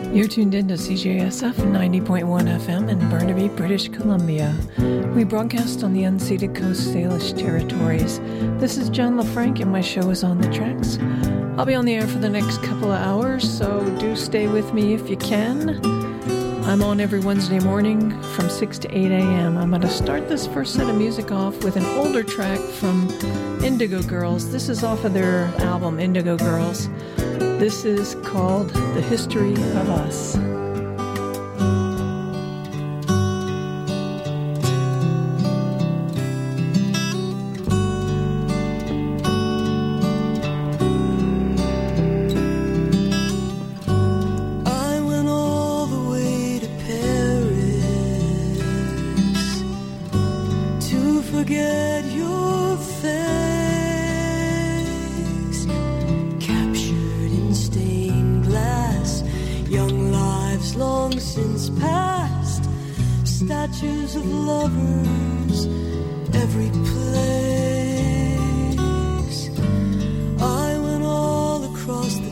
You're tuned in to CJSF 90.1 FM in Burnaby, British Columbia. We broadcast on the unceded Coast Salish territories. This is John LaFranc and my show is On the Tracks. I'll be on the air for the next couple of hours, so do stay with me if you can. I'm on every Wednesday morning from 6 to 8 a.m. I'm going to start this first set of music off with an older track from Indigo Girls. This is off of their album, Indigo Girls. This is called The History of Us. Statues of lovers, every place. I went all across the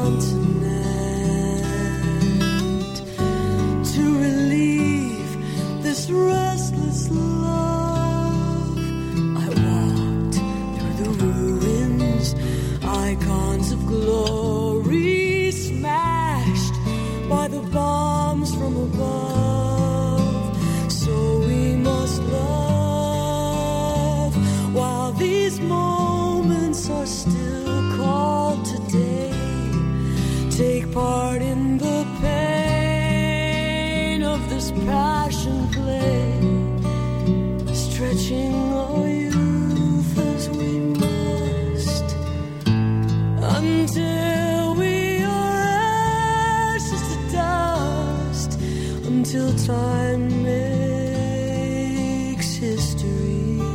continent to relieve this restless love. I walked through the ruins, icons of glory smashed by the bombs from above. Are still called today. Take part in the pain of this passion play, stretching our youth as we must, until we are ashes to dust, until time makes history.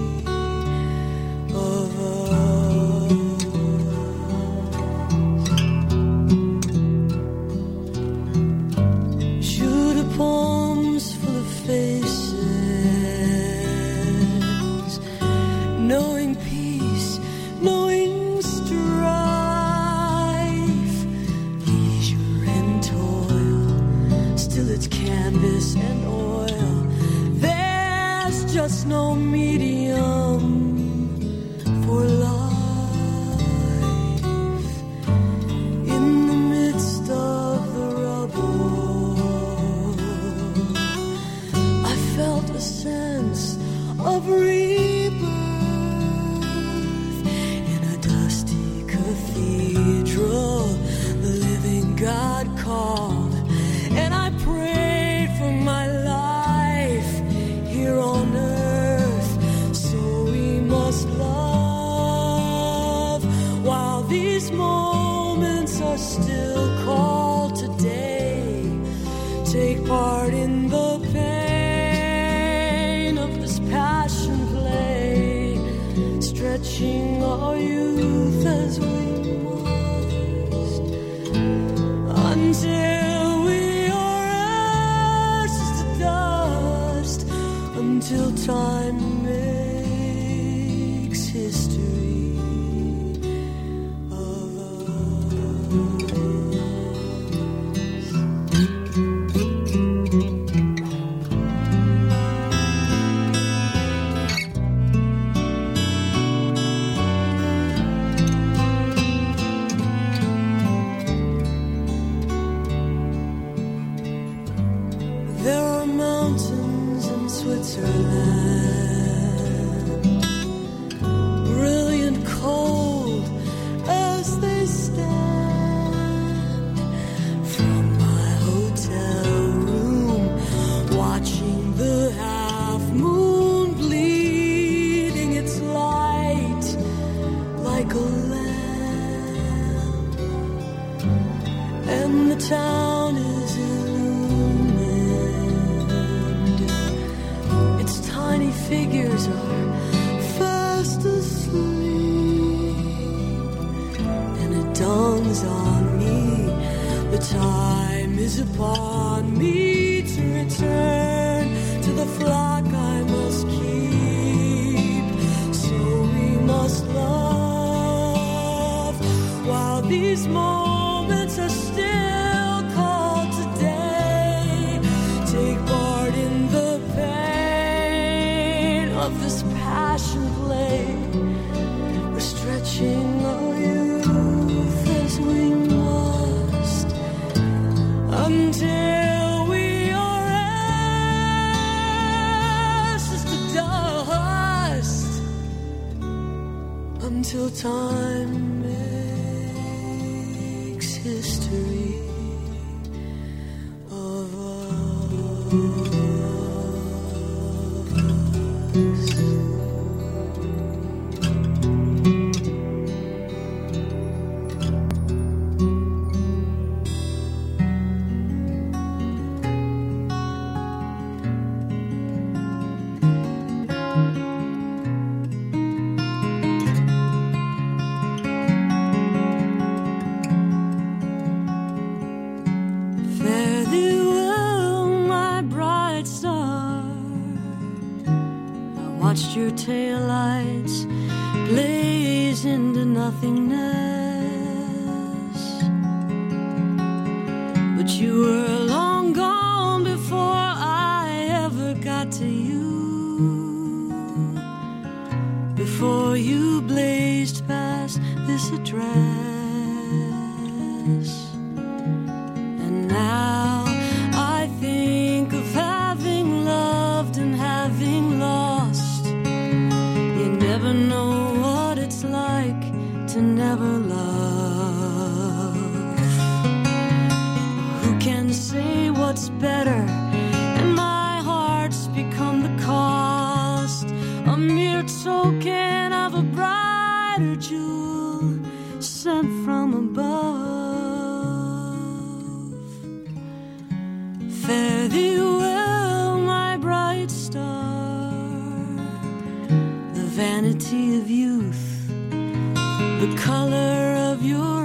No medium for life in the midst of the rubble. I felt a sense of rebirth in a dusty cathedral. The living God called, and I prayed for my life here on earth. These moments are still called today. Take part in the pain of this passion play, stretching our youth as we must, until we are ashes to dust, until time makes history. Upon me to return to the flock I must keep. So we must love while these moments are still called today. until we are ashes to dust, until time makes history of us. Your taillights blaze into nothingness, but you were long gone before I ever got to you, before you blazed past this address. And now I think of having loved and having lost. Never know what it's like to never love. Who can say what's better? And my heart's become the cost, a mere token of a brighter jewel sent from above. Fare thee well, my bright star, vanity of youth, the color of your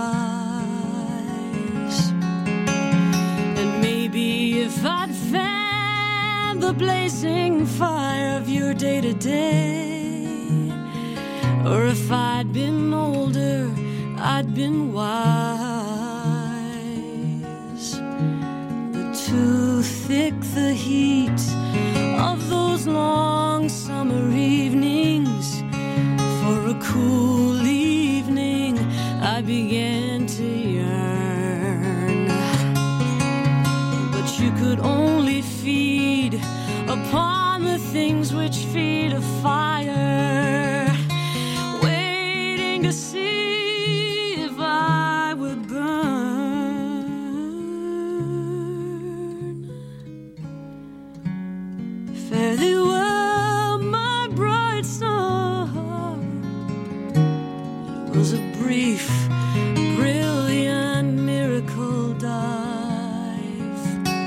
eyes. And maybe if I'd fanned the blazing fire of your day-to-day, or if I'd been older, I'd been wise. But too thick the heat of those long summer evenings, for a cool evening I began to yearn. But you could only feed upon the things which feed a fire, waiting to see if I would burn. Fare thee well, my bright star. It was a brief, brilliant miracle dive,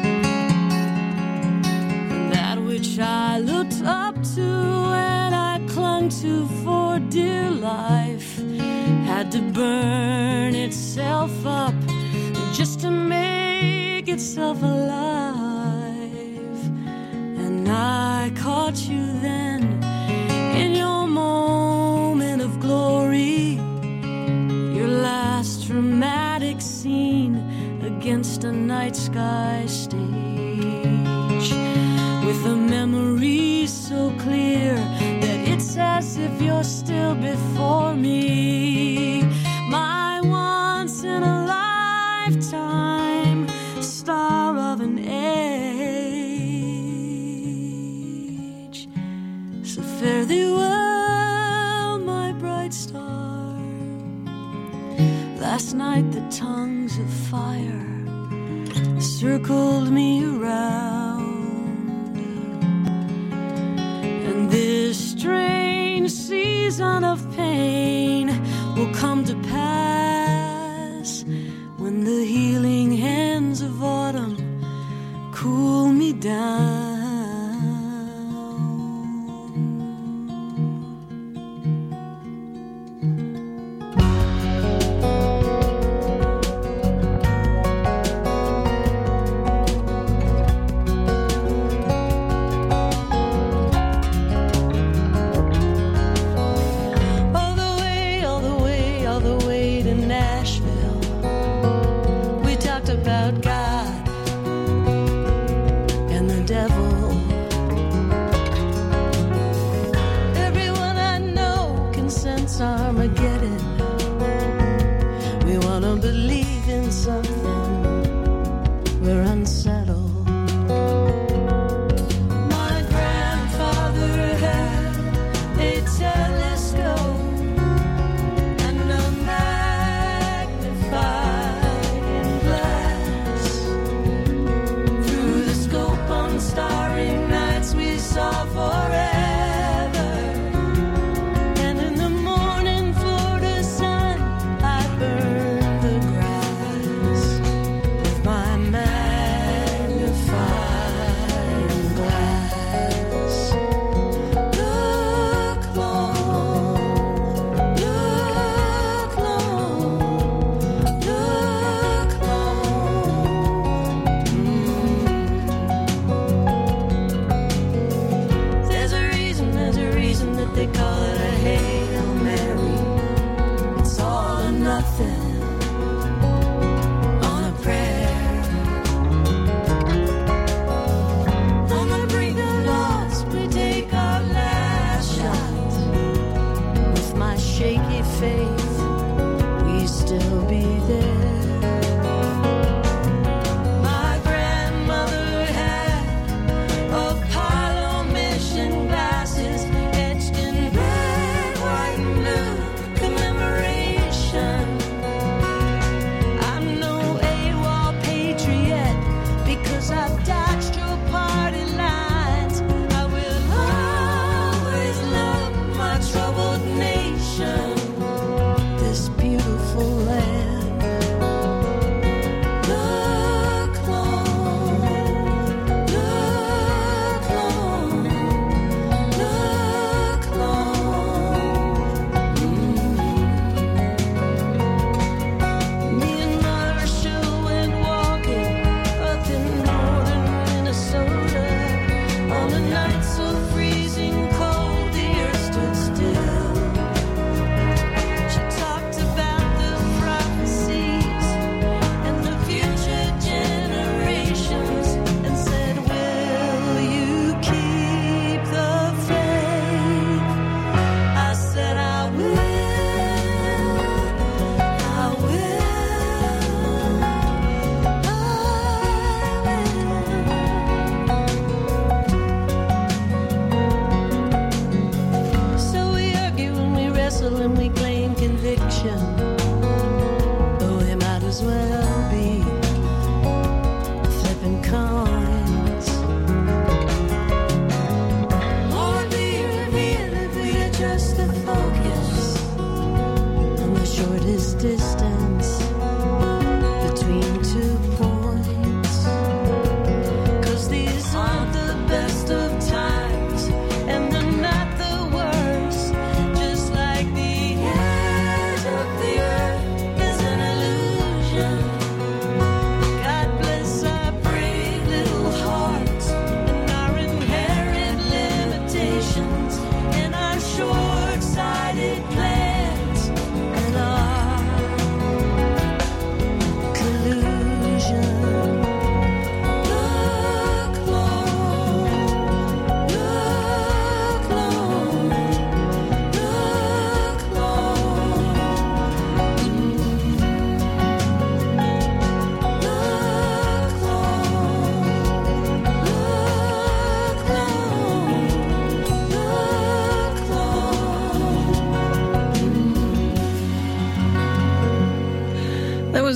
and that which I looked up to and I clung to for dear life had to burn itself up just to make itself alive. And I caught you then in your moment of glory, your last dramatic scene against a night sky stage, with a memory so clear that it's as if you're still before me, my once in a lifetime star of an age. So fare thee well, my bright star. Last night the tongues of fire circled me around, and this strange season of pain will come to pass when the healing hands of autumn cool me down. About God and the devil. Everyone I know can sense Armageddon. We want to believe in something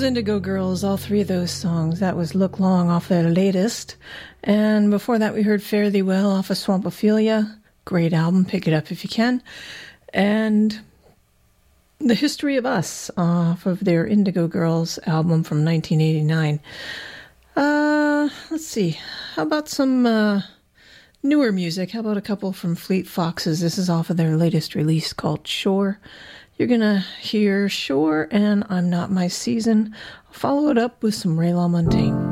Indigo Girls, all three of those songs. That was Look Long off their latest. And before that we heard Fare Thee Well off of Swampophilia. Great album, pick it up if you can. And The History of Us off of their Indigo Girls album from 1989. Let's see. How about some newer music? How about a couple from Fleet Foxes? This is off of their latest release called Shore. You're going to hear Shore and I'm Not My Season. I'll follow it up with some Ray LaMontagne.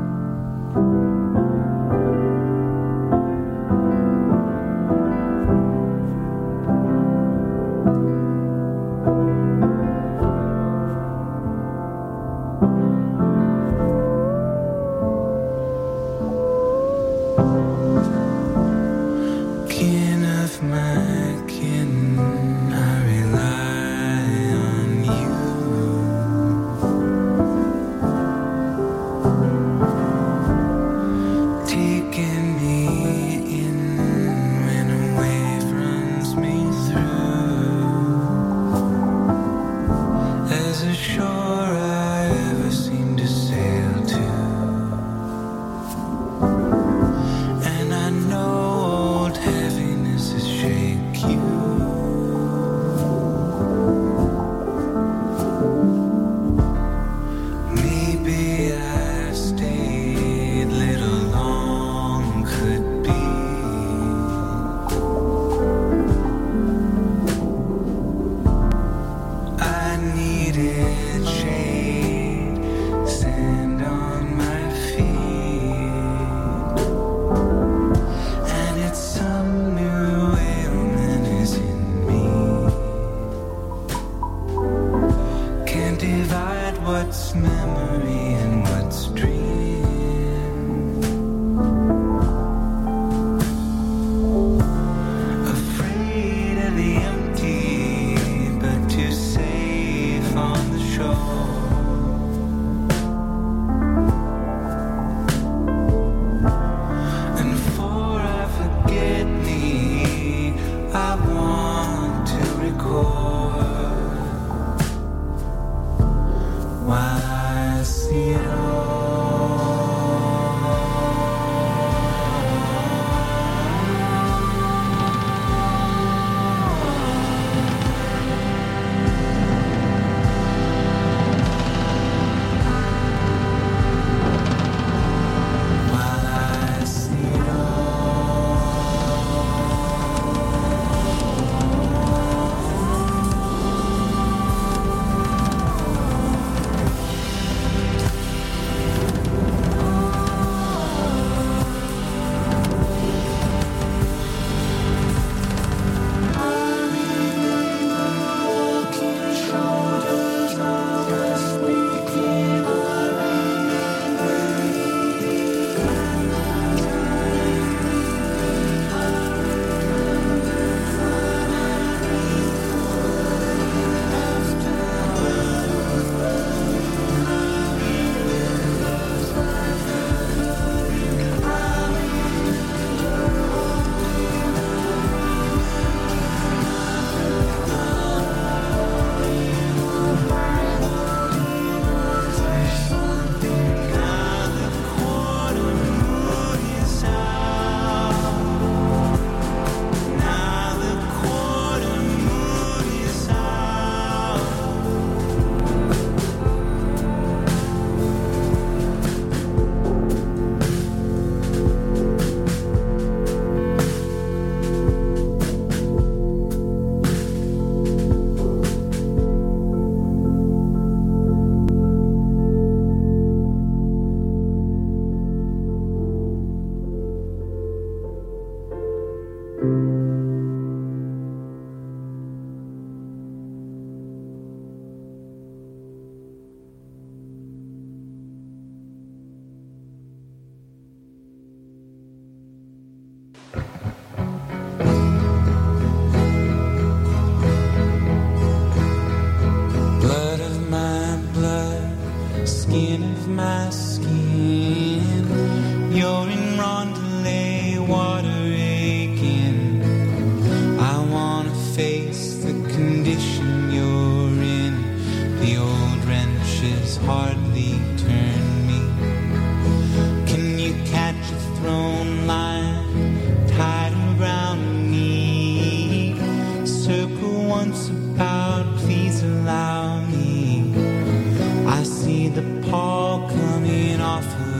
condition you're in. The old wrench is hardly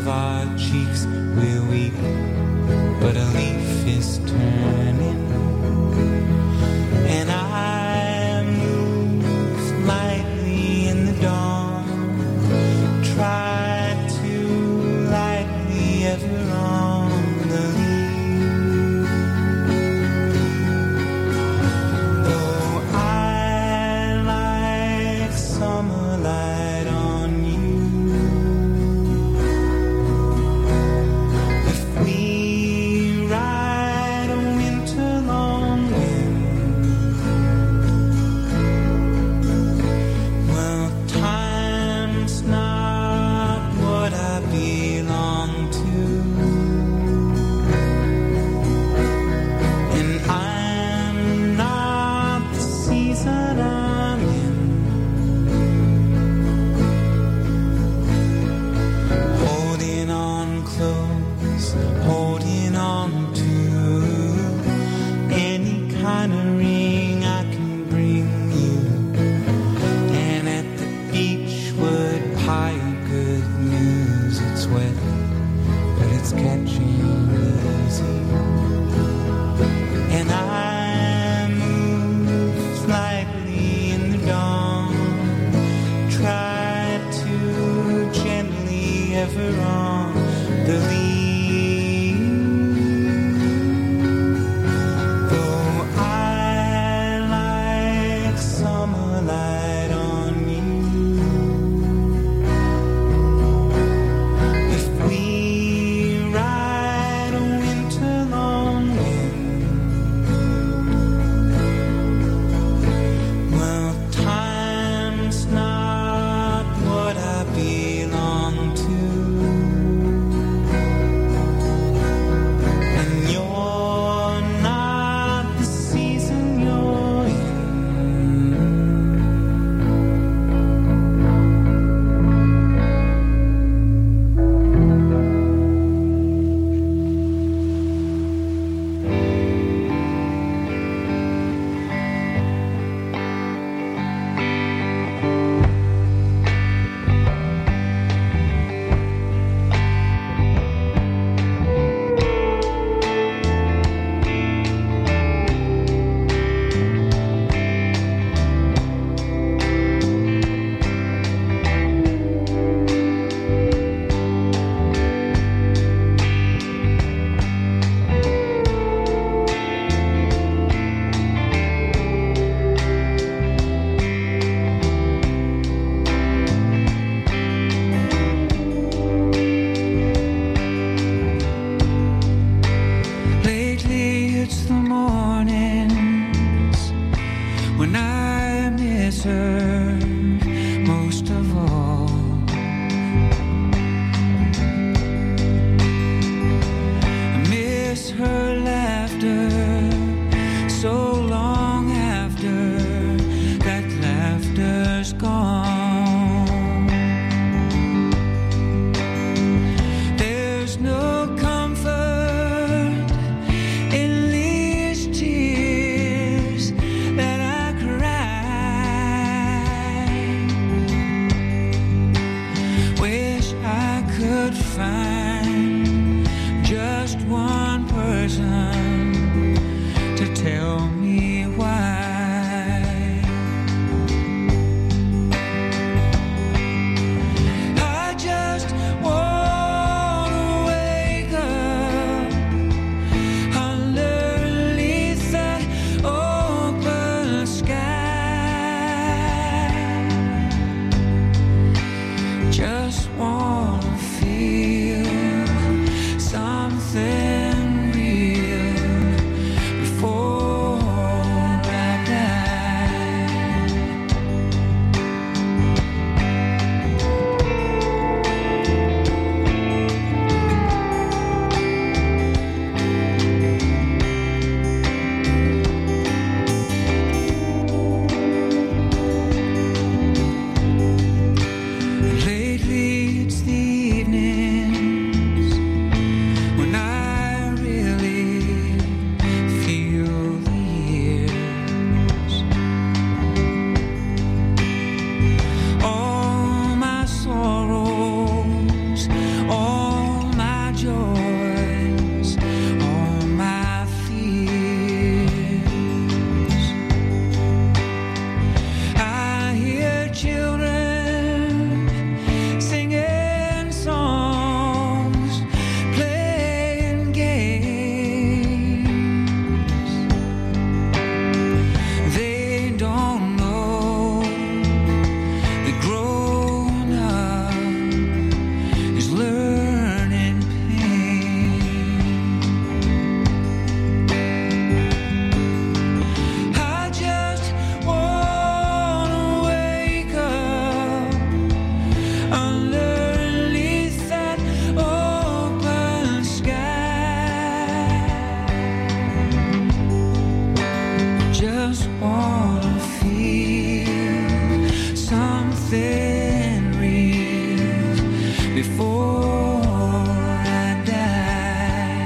our cheeks will weep, but a leaf is turning, and I move lightly in the dawn, try to lightly ever on the leaf, though I like summer light on you. Something real before before I die.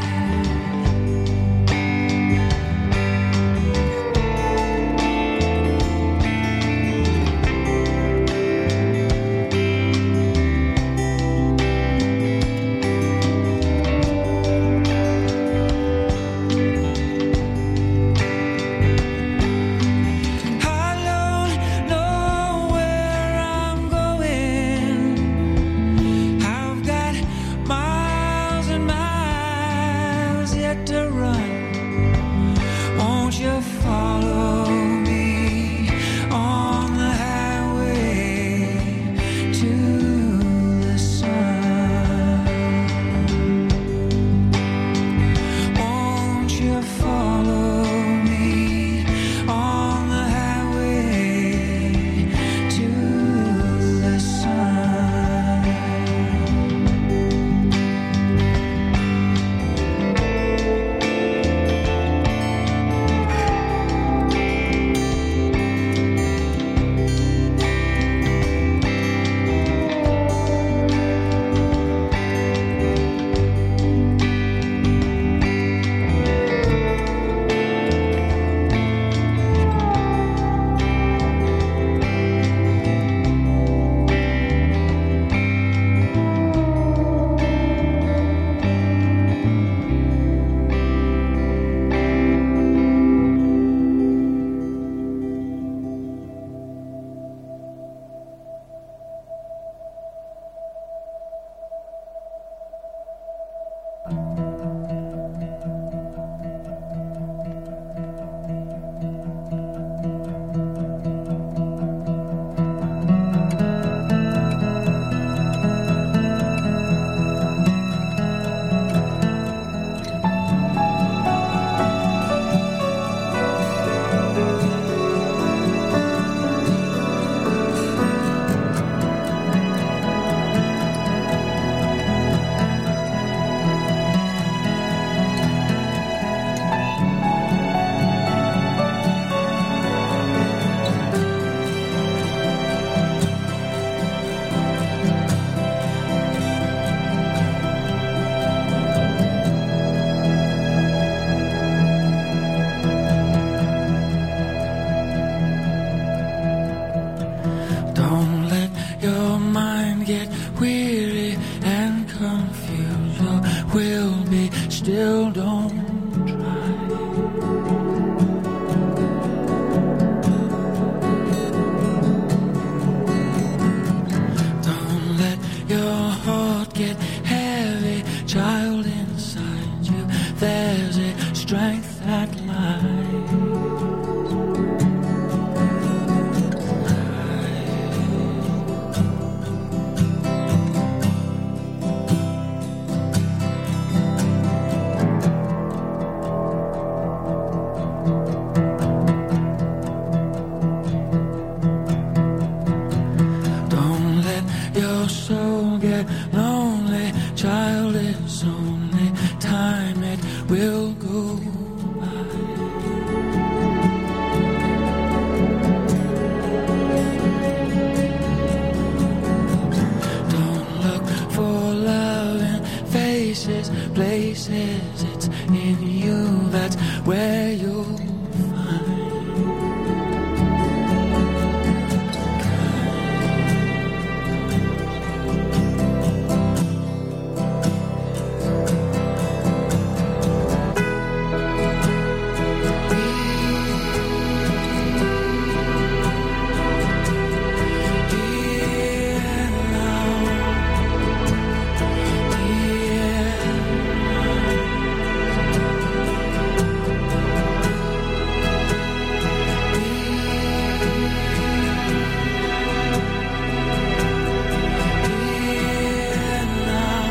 Still don't